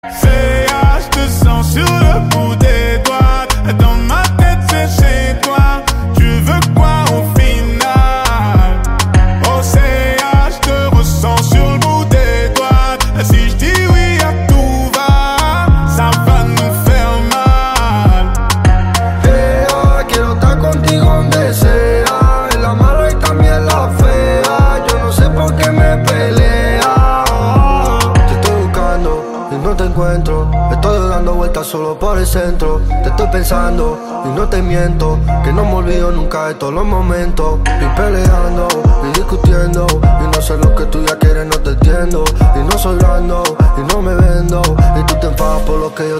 CA, je te sens sur le bout des doigts. Dans ma tête c'est chez toi. Tu veux quoi au final? Oh CA, je te ressens sur le bout des doigts. Si je dis oui à tout va, ça va nous faire mal. CA, quiero estar contigo donde sea, en la mala y también la fea. Yo no sé por qué me pelea. Te estoy buscando y no te encuentro. Estoy dando vueltas solo por el centro. Te estoy pensando y no te miento, que no me olvido nunca de todos los momentos. Y peleando y discutiendo, y no sé lo que tú ya quieres, no te entiendo. Y no soy blando y no me vendo, y tú te enfadas por lo que yo